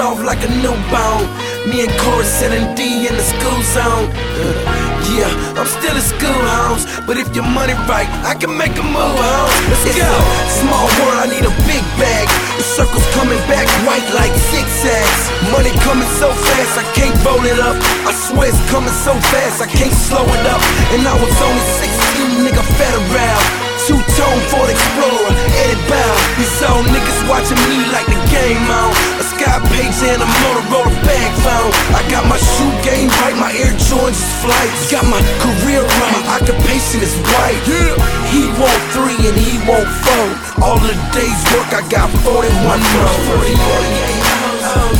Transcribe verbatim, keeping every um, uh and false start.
off like a newborn. Me and Corey selling D in the school zone. uh, Yeah, I'm still in school, homes. But if your money right, I can make a move, homes. Let's It's go. a Small world, I need a big bag. The circle's coming back white like zigzags. Money coming so fast, I can't roll it up. I swear it's coming so fast, I can't slow it up. And I was only sixteen, nigga, fat around. Two-tone Ford Explorer, Eddie Bow. These old niggas watching me like the game on. A Sky Page and a Motorola bag phone. I got my shoe game right, my Air Jordans is flights. Got my career right, my occupation is white. He want three and he want four. All of the days work, I got forty-one more. forty-eight hours.